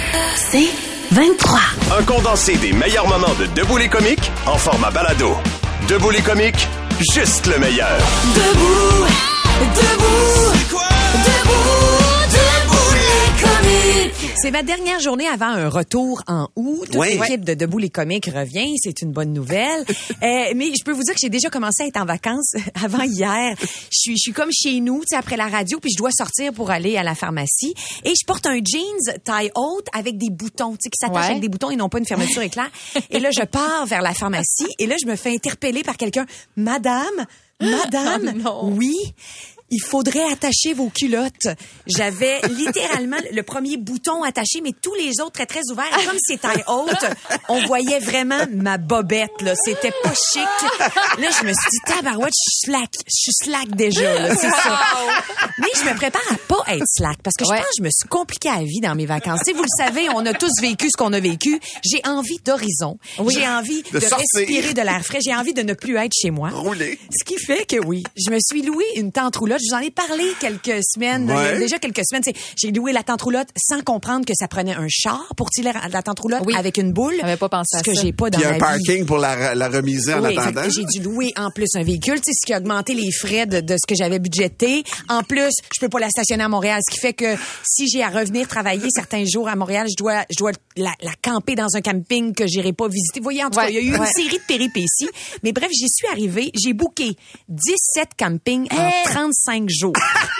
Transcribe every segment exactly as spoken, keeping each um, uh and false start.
C'est vingt-trois. Un condensé des meilleurs moments de Debout les comiques en format balado. Debout les comiques, juste le meilleur. Debout, debout, c'est quoi? Debout, debout les comiques. C'est ma dernière journée avant un retour en août. Toute Oui. l'équipe de Debout les comiques revient. C'est une bonne nouvelle. euh, mais je peux vous dire que j'ai déjà commencé à être en vacances avant hier. Je suis, je suis comme chez nous, tu sais, après la radio, puis je dois sortir pour aller à la pharmacie. Et je porte un jeans taille haute avec des boutons, tu sais, qui s'attachent Ouais. avec des boutons et non pas une fermeture éclair. Et là, je pars vers la pharmacie. Et là, je me fais interpeller par quelqu'un. Madame, madame, Oh non. oui. Il faudrait attacher vos culottes. J'avais littéralement le premier bouton attaché, mais tous les autres très, très ouverts. Et comme c'est taille haute, on voyait vraiment ma bobette, là. C'était pas chic. Là, je me suis dit, tabarouette, je suis slack. Je suis slack déjà, là. C'est ça. Mais je me prépare à pas être slack parce que je Ouais. pense que je me suis compliqué la vie dans mes vacances. Tu sais, vous le savez, on a tous vécu ce qu'on a vécu. J'ai envie d'horizon. J'ai envie de, De sortir. respirer de l'air frais. J'ai envie de ne plus être chez moi. Rouler. Ce qui fait que oui, je me suis loué une tente roulotte. Je vous en ai parlé quelques semaines, Ouais. il y a déjà quelques semaines. Tu sais, j'ai loué la tente roulotte sans comprendre que ça prenait un char pour tirer la tente roulotte Oui. avec une boule. J'avais pas pensé à Ce que ça. j'ai pas dans Puis un ma vie. parking pour la, la remiser en Oui, fait attendant. que j'ai dû louer en plus un véhicule, tu sais, ce qui a augmenté les frais de, de ce que j'avais budgété. En plus, je peux pas la stationner à Montréal, ce qui fait que si j'ai à revenir travailler certains jours à Montréal, je dois, je dois la, la camper dans un camping que j'irai pas visiter. Vous voyez, en tout Ouais, cas, il y a eu ouais. une série de péripéties. Mais bref, j'y suis arrivée. J'ai booké dix-sept campings en trente-cinq jours.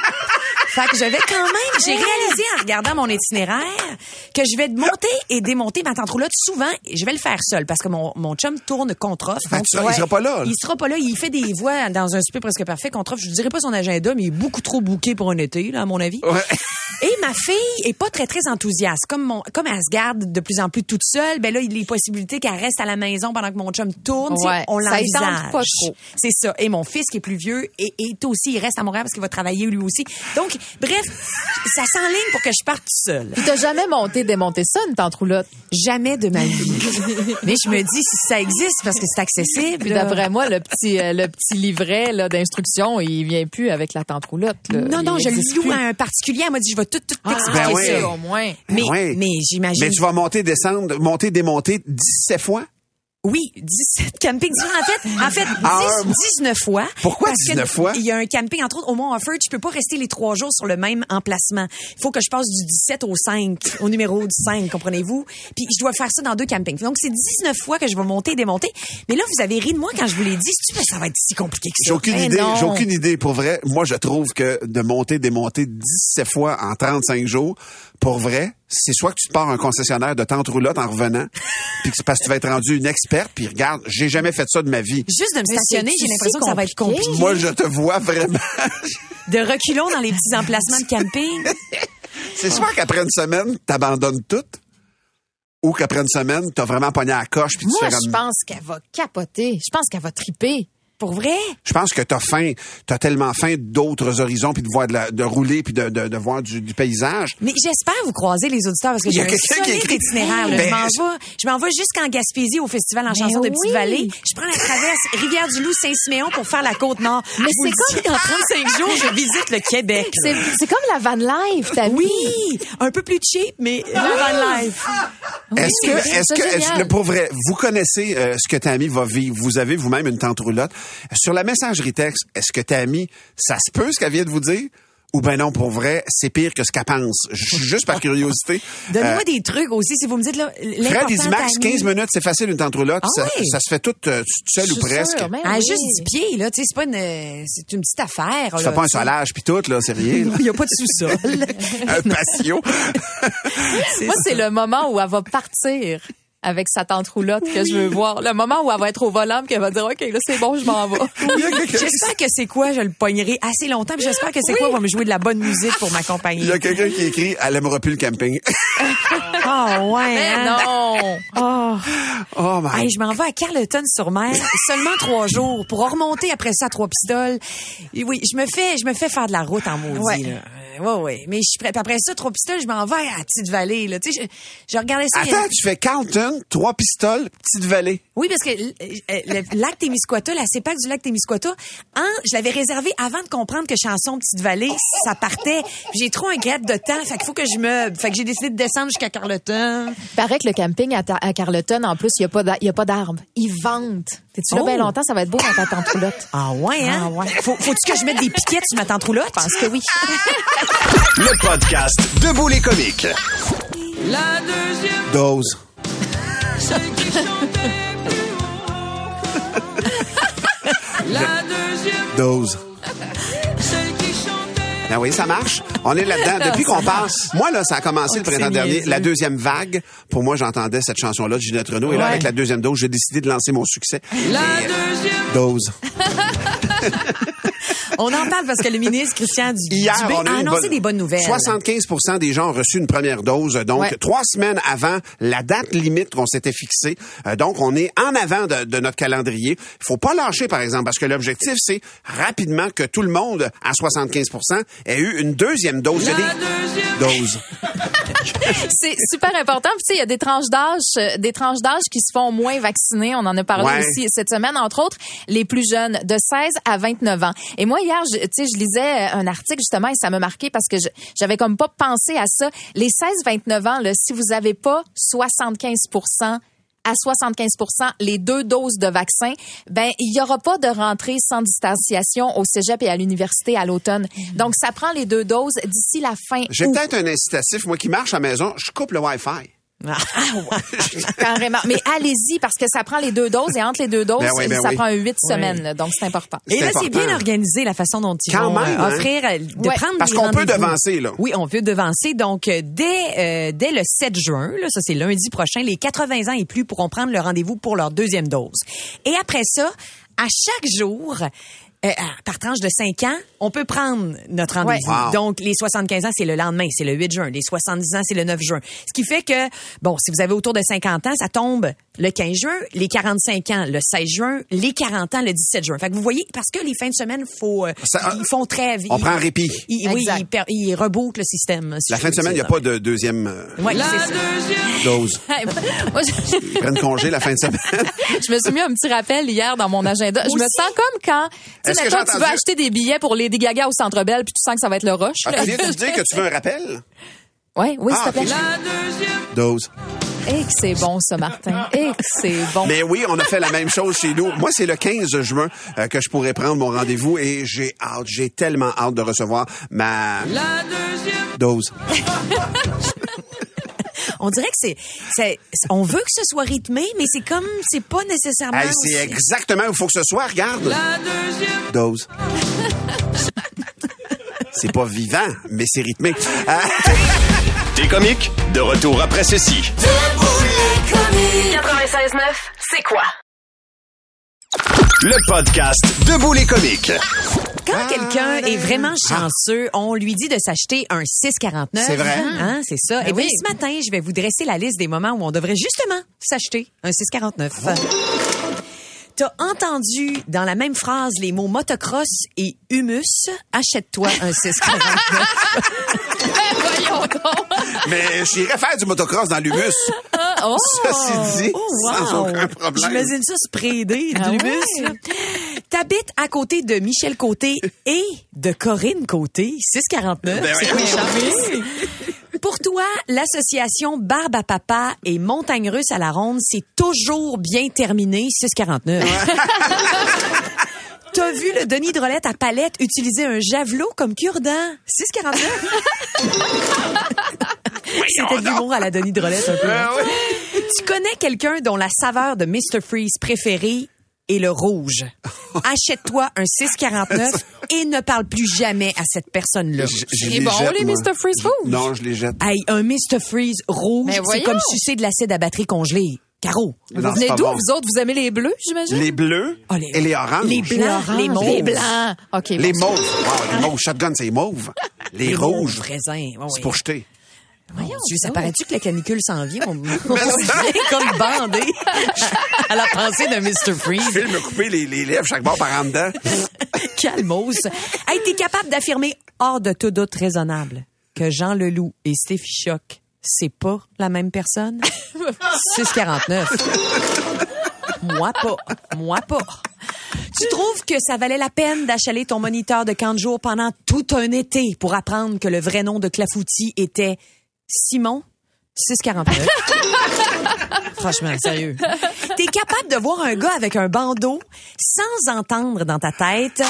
Fait que je vais quand même, j'ai réalisé en regardant mon itinéraire que je vais monter et démonter ma tente roulotte souvent. Et je vais le faire seul parce que mon, mon chum tourne contre-offre. Fait que tu- il sera pas là, là. Il sera pas là. Il fait des voix dans un super presque parfait contre-offre. Je ne dirais pas son agenda, mais il est beaucoup trop booké pour un été, là, à mon avis. Ouais. Et ma fille est pas très, très enthousiaste. Comme mon, comme elle se garde de plus en plus toute seule, ben là, il y a les possibilités qu'elle reste à la maison pendant que mon chum tourne. Tu sais, Ouais, on ça y tente l'envisage. pas trop. C'est ça. Et mon fils, qui est plus vieux, et, et aussi, il reste à Montréal parce qu'il va travailler lui aussi. Donc, bref, ça s'enligne pour que je parte seule. Puis t'as jamais monté, démonté ça, une tente roulotte? Jamais de ma vie. Mais je me dis, si ça existe, parce que c'est accessible. Puis là. d'après moi, le petit, euh, le petit livret là, d'instruction, il vient plus avec la tente roulotte. Là. Non, non, Il je le existe loue plus. à un particulier. Elle m'a dit, je vais tout, tout Ah, t'expliquer Ben oui. ça. au moins. Mais, Ouais. mais j'imagine. Mais tu vas monter, descendre, monter, démonter dix-sept fois? Oui, dix-sept campings. En fait, en fait, Ah, dix, dix-neuf fois. Pourquoi Parce que dix-neuf fois? Il y a un camping, entre autres, au Mont-Offord. Je peux pas rester les trois jours sur le même emplacement. Il faut que je passe du dix-sept au cinq, au numéro du cinq, comprenez-vous? Puis je dois faire ça dans deux campings. Donc, c'est dix-neuf fois que je vais monter et démonter. Mais là, vous avez ri de moi quand je vous l'ai dit. Si tu veux, ça va être si compliqué que J'ai ça. aucune Mais idée. non. J'ai aucune idée. Pour vrai, moi, je trouve que de monter, démonter dix-sept fois en trente-cinq jours, pour vrai, c'est soit que tu te pars un concessionnaire de tente roulotte en revenant, puis que c'est parce que tu vas être rendu une experte, puis regarde, j'ai jamais fait ça de ma vie. Juste de me Mais stationner, c'est j'ai l'impression que ça va être compliqué. compliqué. Moi, je te vois vraiment. De reculons dans les petits emplacements de camping. C'est soit qu'après une semaine, t'abandonnes tout, ou qu'après une semaine, t'as vraiment pogné à la coche, puis tu Moi, fais je comme... pense qu'elle va capoter. Je pense qu'elle va triper. Pour vrai? Je pense que t'as faim, t'as tellement faim d'autres horizons, puis de voir de, la, de rouler, puis de, de, de voir du, du paysage. Mais j'espère vous croiser les auditeurs parce que Il y j'ai a un quelqu'un qui solide écrit- itinéraire. là. Ben, je m'en vais, je m'en vais jusqu'en Gaspésie au festival en Mais chanson de oui. Petite-Vallée. Je prends la traverse Rivière-du-Loup, Saint-Siméon pour faire la Côte-Nord. Mais Je vous c'est le dis, en trente-cinq jours, je visite le Québec. C'est, là. c'est comme la van life, t'as Oui, un peu plus cheap, mais la van life. Est-ce que, c'est- est-ce c'est que, est-ce génial. que, pour vrai, vous connaissez euh, ce que Tammy va vivre? Vous avez vous-même une tente roulotte. Sur la messagerie texte, est-ce que Tammy, ça se peut ce qu'elle vient de vous dire? Ou ben non, pour vrai, c'est pire que ce qu'elle pense. Juste par curiosité. Donnez-moi Euh, des trucs aussi, si vous me dites là. Fred, l'important, il dit max Tammy, quinze minutes, c'est facile une tente roulotte. Ah ça, oui? ça se fait tout euh, seul Je ou suis presque. sûre, mais À oui. juste dix pieds, là, tu sais, c'est pas une, c'est une petite affaire. Tu là, fais pas un tu sais. solage puis tout, là, c'est rien. là. Il y a pas de sous-sol. Un patio. Moi, c'est le moment où elle va partir avec sa tente roulotte que je veux voir. Le moment où elle va être au volant, puis qu'elle va dire, OK, là, c'est bon, je m'en vais. J'espère que c'est quoi, je le pognerai assez longtemps, puis j'espère que c'est quoi va me jouer de la bonne musique pour m'accompagner. Il y a quelqu'un qui écrit, elle aimera plus le camping. Ah ouais. Mais hein? non! Oh. Oh my. Hey, je m'en vais à Carleton-sur-Mer, seulement trois jours, pour remonter après ça à Trois-Pistoles. Et oui, je me fais, je me fais faire de la route en maudit. Ouais. Là. Euh, ouais, ouais. Mais je suis prête. Puis après ça, trois pistoles, je m'en vais à Petite-Vallée, là. Tu sais, je, je regardais ça. Attends, tu fais Carlton, trois pistoles, Petite-Vallée. Oui, parce que euh, le lac Témiscouata, la CEPAC du lac Témiscouata, hein, je l'avais réservé avant de comprendre que Chanson Petite-Vallée, ça partait. Puis j'ai trop un gap de temps, fait qu'il faut que je me... Fait que j'ai décidé de descendre jusqu'à Carleton. Il paraît que le camping à, ta- à Carleton, en plus, il n'y a pas d'arbres. Ils vendent. T'es-tu là Oh. bien longtemps? Ça va être beau dans ta tente roulotte. Ah ouais, hein? Ah ouais. Faut, faut-tu que je mette des piquettes sur ma tente roulotte? Je pense que oui. Le podcast Debout les comiques. La deuxième, Dose. celle qui chantait plus haut. La deuxième, Dose. celle qui chantait. Ben oui, ça marche. On est là-dedans. Depuis qu'on parle, moi, là, ça a commencé le Oh, printemps c'est dernier. niaiseux. La deuxième vague, pour moi, j'entendais cette chanson-là de Ginette Renault. Et là, Ouais. avec la deuxième dose, j'ai décidé de lancer mon succès. La deuxième, Dose. On en parle parce que le ministre Christian Du- Hier, Dubé on a a eu une annoncé bonne- des bonnes nouvelles. soixante-quinze pour cent des gens ont reçu une première dose. Donc, Ouais. trois semaines avant la date limite qu'on s'était fixée. Euh, donc, on est en avant de, de notre calendrier. Il faut pas lâcher, par exemple, parce que l'objectif, c'est rapidement que tout le monde, à soixante-quinze pour cent, ait eu une deuxième dose. Il y a la des deuxième, doses. C'est super important. Puis tu sais, il y a des tranches d'âge, euh, des tranches d'âge qui se font moins vacciner. On en a parlé Ouais. aussi cette semaine, entre autres, les plus jeunes, de seize à vingt-neuf ans. Et moi hier, je- tu sais, je lisais un article justement et ça m'a marqué parce que je- j'avais comme pas pensé à ça. Les seize vingt-neuf ans, là, si vous avez pas soixante-quinze pour cent à soixante-quinze pour cent les deux doses de vaccin, ben il y aura pas de rentrée sans distanciation au cégep et à l'université à l'automne. Donc ça prend les deux doses d'ici la fin J'ai août. peut-être un incitatif. Moi qui marche à la maison, je coupe le Wi-Fi. Ah, Carrément. Mais allez-y, parce que ça prend les deux doses et entre les deux doses, Ben oui, ben ça oui. prend huit Oui. semaines. Là, donc, c'est important. Et C'est là, c'est important. bien organisé la façon dont ils Quand vont même, euh, hein? offrir euh, de Ouais. prendre Parce des qu'on peut rendez-vous. devancer, là. Oui, on peut devancer. Donc, euh, dès euh, dès le sept juin, là, ça c'est lundi prochain, les quatre-vingts ans et plus pourront prendre le rendez-vous pour leur deuxième dose. Et après ça, à chaque jour, euh, par tranche de cinq ans, on peut prendre notre rendez-vous. Ouais. Wow. Donc, les soixante-quinze ans, c'est le lendemain, c'est le huit juin. Les soixante-dix ans, c'est le neuf juin. Ce qui fait que, bon, si vous avez autour de cinquante ans, ça tombe le quinze juin, les quarante-cinq ans, le seize juin, les quarante ans, le dix-sept juin. Fait que vous voyez, parce que les fins de semaine, faut, euh, Ça, ils font trêve. on Ils- prend un répit. ils- oui, Exact. ils, per- ils rebouclent le système. si La je fin de peux semaine, il n'y dire a ça. pas de deuxième euh, Ouais, la c'est ça. deuxième, dose. Moi, je, Ils prennent congé la fin de semaine. je me suis mis un petit rappel hier dans mon agenda. Je me sens comme quand, tu Est-ce sais, que mettons, j'ai tu veux entendu- acheter des billets pour Lady Gaga au Centre Bell, puis tu sens que ça va être le rush. Ah, là. tu viens de me dire que tu veux un rappel? Ouais, oui, s'il Ah, te plaît. ok. la deuxième, Dose. Et que c'est bon, ça, Martin. Et que c'est bon. Mais oui, on a fait la même chose chez nous. Moi, c'est le quinze juin euh, que je pourrais prendre mon rendez-vous et j'ai hâte, j'ai tellement hâte de recevoir ma la deuxième, dose. On dirait que c'est, c'est, on veut que ce soit rythmé, mais c'est comme, c'est pas nécessairement. Hey, c'est aussi- exactement où il faut que ce soit. Regarde. la deuxième, Dose. C'est pas vivant, mais c'est rythmé. Euh, T'es comique? De retour après ceci. quatre-vingt-seize neuf, c'est quoi? Le podcast Debout les comiques. Quand quelqu'un est vraiment chanceux, on lui dit de s'acheter un six quarante-neuf. C'est vrai. Hein, c'est ça. Ben Et bien, oui. ce matin, je vais vous dresser la liste des moments où on devrait justement s'acheter un six quarante-neuf. T'as entendu dans la même phrase les mots motocross et humus. Achète-toi un six quarante-neuf. Voyons donc. mais j'irais faire du motocross dans l'humus. Oh. Ceci dit, Oh, sans wow. aucun problème. J'imagine ça spreader de Ah l'humus. ouais. là. T'habites à côté de Michel Côté et de Corinne Côté, six quarante-neuf. Ben C'est oui. quoi les chances? Pour toi, l'association Barbe à Papa et Montagne Russe à la Ronde, c'est toujours bien terminé, six quarante-neuf. T'as vu le Denis Drolet à Palette utiliser un javelot comme cure-dent? six quarante-neuf. C'était de l'humour à la Denis Drolet un peu. hein? Ah oui. Tu connais quelqu'un dont la saveur de mister Freeze préférée est le rouge. Achète-toi un six quarante-neuf et ne parle plus jamais à cette personne-là. Je- je Il est les bon, jette, les moi. mister Freeze rouges. Non, je les jette. Hey, un mister Freeze rouge, Mais c'est voyons. comme sucer de l'acide à batterie congelé. Caro. Non, Vous c'est venez pas d'où, bon. vous autres? Vous aimez les bleus, j'imagine? Les bleus Ah, les- et les oranges. les blancs, oranges, les mauves. Les blancs. OK. Les bon. mauves. Wow, les mauves. Shotgun, c'est mauve. Les, Les rouges, mauves raisins. Ouais, c'est ouais. pour jeter. Mon Dieu, ça paraît-tu que la canicule s'en vient? On, on vient comme bandé à la pensée de mister Freeze. Je vais me couper les, les lèvres chaque bord par en dedans. Calmos. Hey, t'es capable d'affirmer hors de tout doute raisonnable que Jean Leloup et Steffi Choc, c'est pas la même personne? six quarante-neuf. Moi pas. Moi pas. Tu trouves que ça valait la peine d'achaler ton moniteur de camp de jour pendant tout un été pour apprendre que le vrai nom de Clafoutis était Simon? six quarante-neuf. Franchement, sérieux. T'es capable de voir un gars avec un bandeau sans entendre dans ta tête.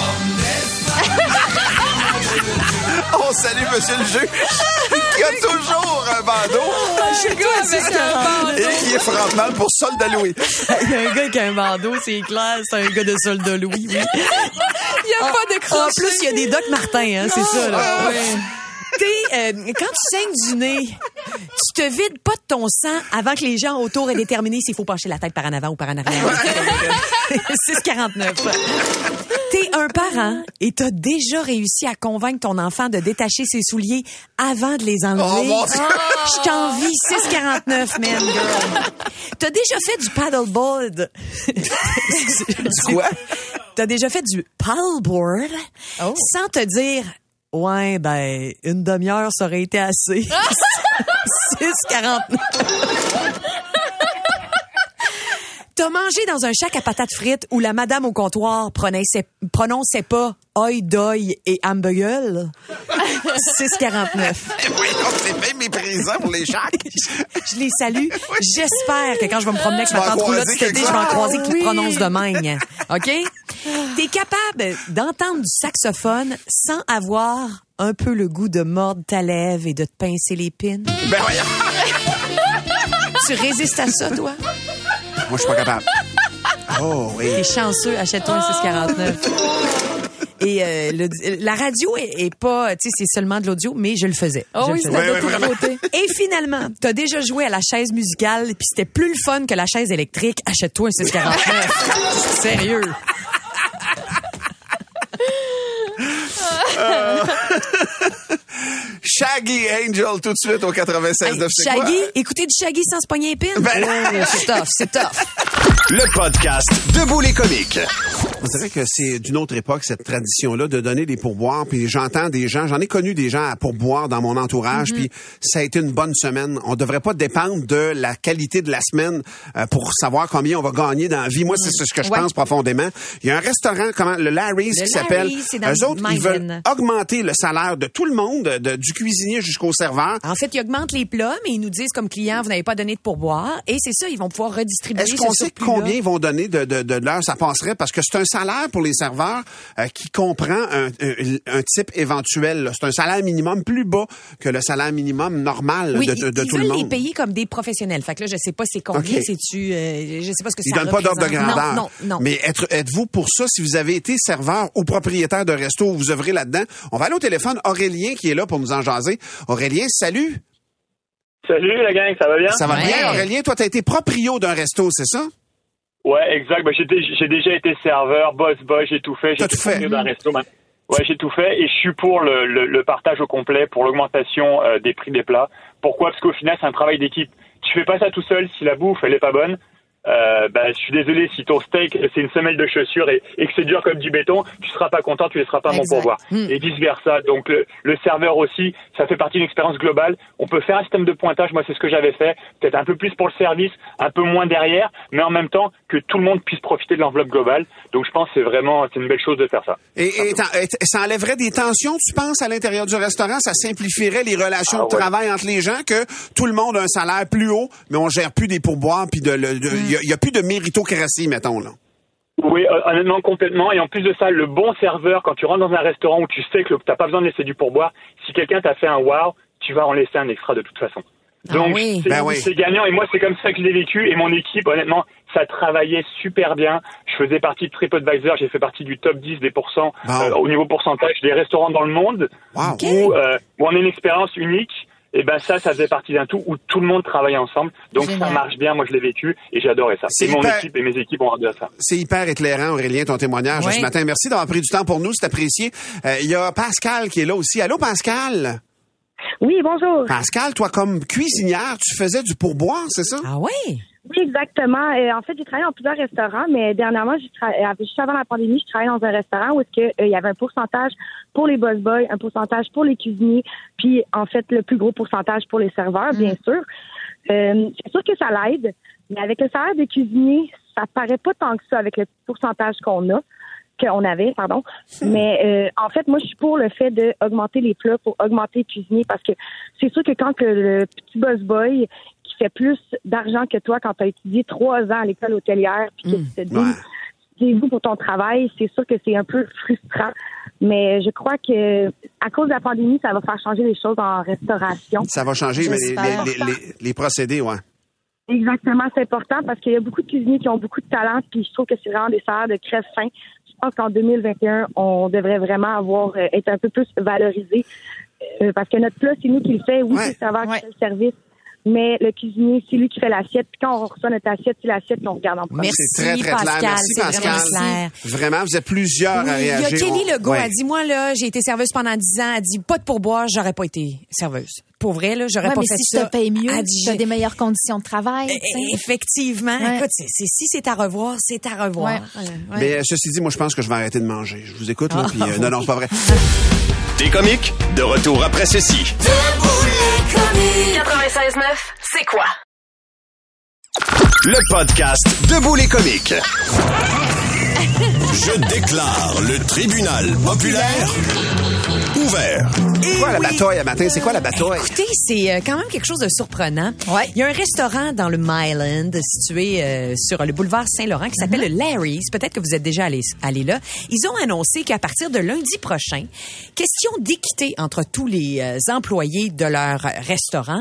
On salue Monsieur le juge qui a toujours un bandeau. Un gars avec un bandeau. Et qui est frontman pour solde à Louis. Il y a un gars qui a un bandeau, c'est clair, c'est un gars de solde de Louis. Oui. Il n'y a Ah, pas de crochet. En plus, il y a des Doc Martin, hein, c'est ça, là. Ah, Ouais. T'es, euh, quand tu saignes du nez, tu te vides pas de ton sang avant que les gens autour aient déterminé s'il faut pencher la tête par en avant ou par en arrière. six quarante-neuf. T'es un parent et t'as déjà réussi à convaincre ton enfant de détacher ses souliers avant de les enlever. Oh, mon Dieu. Je t'envie, six quarante-neuf, man, girl. T'as déjà fait du paddleboard. Du quoi? T'as déjà fait du paddleboard Oh. sans te dire « Ouais, ben, une demi-heure, ça aurait été assez. » six quarante-neuf. T'as mangé dans un shack à patates frites où la madame au comptoir prononçait, prononçait pas « oi, doi » et « hamburger ». six quarante-neuf. Oui, c'est bien méprisant pour les chacs. Je les salue. J'espère que quand je vais me promener avec Tu ma vas en tante roulotte croiser cet été, je quelque vais en part. croiser qui Oui. prononce de même. OK? T'es capable d'entendre du saxophone sans avoir un peu le goût de mordre ta lèvre et de te pincer les pines? Ben voyons. Tu résistes à ça, toi? Moi, je suis pas capable. Oh, oui. T'es chanceux, achète-toi un six quarante-neuf. Et euh, le- la radio est, est pas, tu sais, c'est seulement de l'audio, mais je le faisais. Oh Je oui, le c'est faisais. de Ouais, tous ouais, côtés. Et finalement, t'as déjà joué à la chaise musicale, puis c'était plus le fun que la chaise électrique. Achète-toi un six quarante-neuf. Sérieux. Shaggy Angel, tout de suite au quatre-vingt-seize Hey, neuf. C'est quoi? Shaggy, écoutez du Shaggy sans se pogner les pines. Ben- Oh, c'est tough, c'est tough. Le podcast Debout les comiques. On dirait que c'est d'une autre époque, cette tradition-là, de donner des pourboires. Puis j'entends des gens, j'en ai connu des gens à pourboire dans mon entourage, puis ça a été une bonne semaine. On devrait pas dépendre de la qualité de la semaine euh, pour savoir combien on va gagner dans la vie. Moi, c'est ce que je Ouais. pense profondément. Il y a un restaurant, comment, le Larry's, Le qui s'appelle. Larry's, c'est dans Eux autres, ils Maiden. veulent augmenter le salaire de tout le monde, de- du cuisinier jusqu'au serveur. En fait, ils augmentent les plats, mais ils nous disent comme client, vous n'avez pas donné de pourboire. Et c'est ça, ils vont pouvoir redistribuer Est-ce ce qu'on sait surplus-là. combien ils vont donner de, de, de l'heure ça passerait? Parce que c'est un salaire pour les serveurs euh, qui comprend un, un, un type éventuel. là. C'est un salaire minimum plus bas que le salaire minimum normal Oui, de, ils, de, de ils tout le veulent les monde. payer comme des professionnels. Fait que là, je sais pas c'est combien, OK. c'est-tu, euh, je sais pas ce que Ils ça donnent pas d'ordre de représente. grandeur. Non, non, non. Mais être, êtes-vous pour ça, si vous avez été serveur ou propriétaire de resto où vous œuvrez là-dedans? On va aller au téléphone. Aurélien qui est là pour nous en jaser. Aurélien, salut! Salut la gang, ça va bien? Ça va Ouais. bien, Aurélien? Toi, t'as été proprio d'un resto, c'est ça? Ouais, exact. Bah, j'étais, j'ai déjà été serveur, boss boss, j'ai tout fait. J'ai T'as été tout fait. proprio d'un resto. man. Ouais, j'ai tout fait et je suis pour le, le, le partage au complet, pour l'augmentation euh, des prix des plats. Pourquoi? Parce qu'au final, c'est un travail d'équipe. Tu fais pas ça tout seul si la bouffe elle est pas bonne. Euh, bah, je suis désolé si ton steak c'est une semelle de chaussure et, et que c'est dur comme du béton, tu seras pas content, tu laisseras pas mon Exact. pourboire. Mm. Et vice versa. Donc le, le serveur aussi, ça fait partie d'une expérience globale. On peut faire un système de pointage. Moi, c'est ce que j'avais fait. Peut-être un peu plus pour le service, un peu moins derrière, mais en même temps que tout le monde puisse profiter de l'enveloppe globale. Donc je pense que c'est vraiment c'est une belle chose de faire ça. Et, et, t'en- et ça enlèverait des tensions, tu penses, à l'intérieur du restaurant? Ça simplifierait les relations Ah de ouais. travail entre les gens, que tout le monde a un salaire plus haut, mais on gère plus des pourboires, puis de, le- de, il y a, il y a plus de méritocratie, mettons, là. Oui, euh, honnêtement, complètement. Et en plus de ça, le bon serveur, quand tu rentres dans un restaurant où tu sais que t'as pas besoin de laisser du pourboire, si quelqu'un t'a fait un wow, tu vas en laisser un extra de toute façon. Ah Donc, oui. c'est, Ben oui. c'est gagnant. Et moi, c'est comme ça que je l'ai vécu. Et mon équipe, honnêtement, ça travaillait super bien. Je faisais partie de TripAdvisor. J'ai fait partie du top dix des pourcents Bon. euh, au niveau pourcentage des restaurants dans le monde Wow. OK. où, euh, où on a une expérience unique. Et ben ça, ça faisait partie d'un tout où tout le monde travaille ensemble. Donc Génial. ça marche bien. Moi, je l'ai vécu et j'ai adoré ça. C'est Et mon hyper- équipe et mes équipes ont adoré ça. C'est hyper éclairant, Aurélien, ton témoignage Oui. ce matin. Merci d'avoir pris du temps pour nous, c'est apprécié. Euh, Il y a Pascal qui est là aussi. Allô, Pascal? Oui, bonjour. Pascal, toi, comme cuisinière, tu faisais du pourboire, c'est ça? Ah oui? Oui, exactement. Euh, en fait, j'ai travaillé dans plusieurs restaurants, mais dernièrement, j'ai tra- juste avant la pandémie, je travaillais dans un restaurant où est-ce que euh, il y avait un pourcentage pour les boss boys, un pourcentage pour les cuisiniers, puis en fait, le plus gros pourcentage pour les serveurs, bien sûr. Euh, c'est sûr que ça l'aide, mais avec le salaire des cuisiniers, ça paraît pas tant que ça avec le pourcentage qu'on a. qu'on avait, pardon. Mais euh, en fait, moi, je suis pour le fait d'augmenter les plats, pour augmenter les cuisiniers, parce que c'est sûr que quand que le petit boss boy qui fait plus d'argent que toi quand tu as étudié trois ans à l'école hôtelière, puis que Mmh, tu te dis, ouais. des goûts pour ton travail, c'est sûr que c'est un peu frustrant. Mais je crois que à cause de la pandémie, ça va faire changer les choses en restauration. Ça va changer, mais les, J'espère. les, les, les, les procédés, ouais. Exactement, c'est important parce qu'il y a beaucoup de cuisiniers qui ont beaucoup de talent, puis je trouve que c'est vraiment des salaires de crève-fin. Je pense qu'en deux mille vingt et un, on devrait vraiment avoir euh, être un peu plus valorisé euh, parce que notre plat, c'est nous qui le fait. Oui, Ouais. c'est le serveur Ouais. qui fait le service, mais le cuisinier, c'est lui qui fait l'assiette. Puis quand on reçoit notre assiette, c'est l'assiette qu'on regarde en premier. Merci, C'est très, très Pascal. clair. Merci, c'est Pascal. vraiment clair. Vraiment, vous êtes plusieurs Oui, à il y a réagir. Kelly On- Legault, ouais. elle dit, moi, là, j'ai été serveuse pendant dix ans. Elle dit, pas de pourboire, j'aurais pas été serveuse. Pour vrai, là, j'aurais Ouais, pas mais fait si ça. je te paye mieux, Elle dit, tu as j'ai- des meilleures conditions de travail. Eh, tu sais. Effectivement. Ouais. Écoute, c'est, c'est- si c'est à revoir, c'est à revoir. Ouais. Euh, ouais. Mais euh, ceci dit, moi, je pense que je vais arrêter de manger. Je vous écoute, là, Ah. puis euh, non, non, c'est pas vrai. T'es comique? De retour après ceci. quatre-vingt-seize neuf, c'est quoi? Le podcast Debout les comiques. Je déclare le tribunal populaire ouvert. Et Quoi, la oui. bataille à matin? C'est quoi la bataille? Écoutez, c'est euh, quand même quelque chose de surprenant. Ouais. Il y a un restaurant dans le Myland situé euh, sur le boulevard Saint-Laurent qui s'appelle le Larry's. Peut-être que vous êtes déjà allé, allé là. Ils ont annoncé qu'à partir de lundi prochain, question d'équité entre tous les euh, employés de leur restaurant,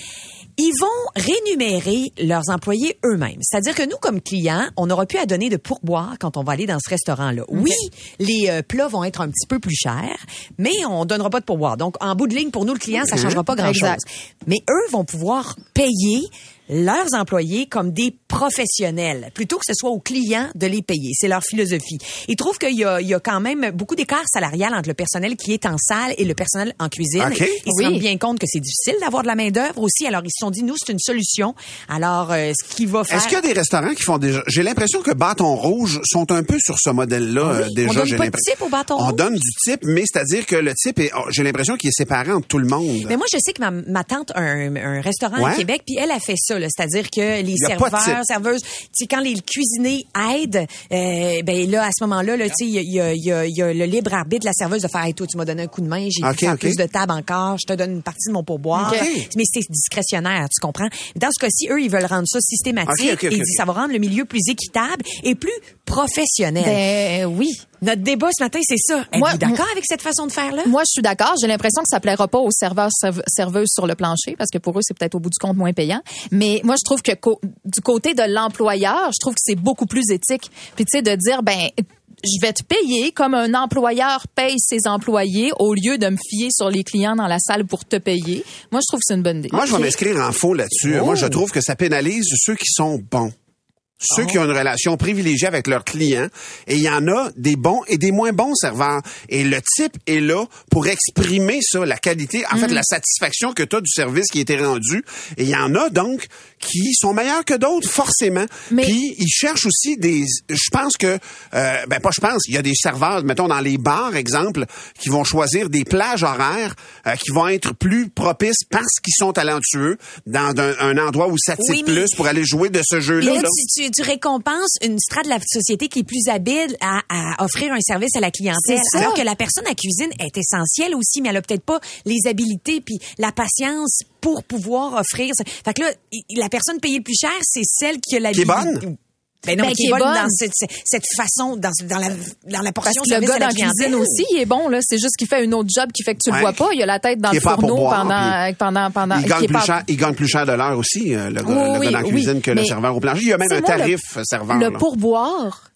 ils vont rémunérer leurs employés eux-mêmes. C'est-à-dire que nous, comme clients, on n'aura plus à donner de pourboire quand on va aller dans ce restaurant-là. Oui, les euh, plats vont être un petit peu plus chers, mais on donnera pas de pourboire. Donc, en bout de ligne, pour nous, le client, ça changera pas grand-chose. Exact. Mais eux vont pouvoir payer leurs employés comme des professionnels, plutôt que ce soit aux clients de les payer. C'est leur philosophie. Ils trouvent qu'il y a, il y a quand même beaucoup d'écart salarial entre le personnel qui est en salle et le personnel en cuisine. OK. Ils Oui. se rendent bien compte que c'est difficile d'avoir de la main-d'œuvre aussi. Alors, ils se sont dit, nous, c'est une solution. Alors, euh, ce qui va faire... Est-ce qu'il y a des restaurants qui font déjà... J'ai l'impression que Bâton Rouge sont un peu sur ce modèle-là Ah oui? euh, déjà. On donne j'ai pas de l'impression- type au Bâton On Rouge? donne du type, mais c'est-à-dire que le type, est... oh, j'ai l'impression qu'il est séparé entre tout le monde. Mais moi, je sais que ma, ma tante a un, un restaurant Ouais. à Québec, puis elle a fait ça, là. C'est-à-dire que les y a pas de serveurs, type. serveuses, tu sais, quand les cuisiniers aident, euh, ben là, à ce moment-là, là, tu sais, il y a, il y, a, il y, a, il y a le libre arbitre de la serveuse de faire, hey, toi, tu m'as donné un coup de main, j'ai Ok, pu faire ok. plus de table encore, je te donne une partie de mon pourboire. Ok. Mais c'est discrétionnaire, tu comprends? Dans ce cas-ci, eux, ils veulent rendre ça systématique. Ok, ok, ok, et ils ok. disent, ça va rendre le milieu plus équitable et plus professionnel. Ben oui. Notre débat ce matin, c'est ça. Êtes-vous Moi- d'accord avec cette façon de faire-là? Moi, je suis d'accord. J'ai l'impression que ça plaira pas aux serveurs serve- serveuses sur le plancher parce que pour eux, c'est peut-être au bout du compte moins payant. Mais moi, je trouve que co- du côté de l'employeur, je trouve que c'est beaucoup plus éthique. Puis tu sais, de dire, ben, je vais te payer comme un employeur paye ses employés au lieu de me fier sur les clients dans la salle pour te payer. Moi, je trouve que c'est une bonne idée. Moi, je vais m'inscrire en faux là-dessus. Oh. Moi, je trouve que ça pénalise ceux qui sont bons. Ceux Oh. qui ont une relation privilégiée avec leurs clients. Et il y en a des bons et des moins bons serveurs. Et le type est là pour exprimer ça, la qualité, en Mm. fait, la satisfaction que tu as du service qui a été rendu. Et il y en a donc qui sont meilleurs que d'autres, forcément. Mais- Puis, ils cherchent aussi des... Je pense que... Euh, ben, pas je pense. Il y a des serveurs, mettons, dans les bars, exemple, qui vont choisir des plages horaires euh, qui vont être plus propices parce qu'ils sont talentueux dans un, un endroit où ça tire Oui, mais- plus pour aller jouer de ce jeu-là. Mais là, là. tu, tu, tu récompenses une strate de la société qui est plus habile à, à offrir un service à la clientèle. C'est ça. Alors que la personne à cuisine est essentielle aussi, mais elle a peut-être pas les habiletés puis la patience pour pouvoir offrir. ça. Fait que là, i- la personne payée le plus cher, c'est celle qui a la Qui est bonne? Ben non, Ben, qui est bonne, bonne. dans cette, cette- cette façon, dans, dans, la, dans la Parce portion que le service gars à dans la la cuisine clientèle. aussi, il est bon, là. C'est juste qu'il fait une autre job qui fait que tu Ouais. le vois pas. Il a la tête dans Qui le est pas à fourneau pourboire, pendant, pendant, pendant, Il qui gagne, est plus pas- cher, il gagne plus cher de l'heure aussi, euh, le, gars- Oui, le gars oui, dans la oui. cuisine, que le Mais serveur au plancher. Il y a même tu sais, un moi, tarif le- serveur. Le là. pourboire,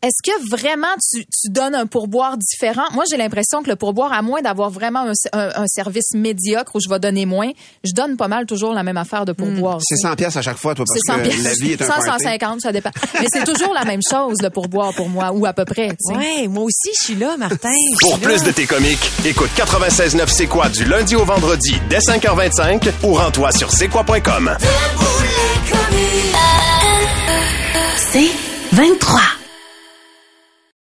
est-ce que vraiment tu, tu donnes un pourboire différent? Moi, j'ai l'impression que le pourboire, à moins d'avoir vraiment un, un, un service médiocre où je vais donner moins, je donne pas mal toujours la même affaire de pourboire. C'est cent pièces à chaque fois, toi, parce c'est cent que piastres. la vie est un cent, party. cent cinquante, ça dépend. Mais c'est toujours la même chose, le pourboire pour moi, ou à peu près. Tu sais. Ouais, moi aussi, je suis là, Martin. je Pour suis plus là. de tes comiques, écoute quatre-vingt-seize neuf C'est quoi du lundi au vendredi dès cinq heures vingt-cinq ou rends-toi sur c'est quoi point com. C'est vingt-trois.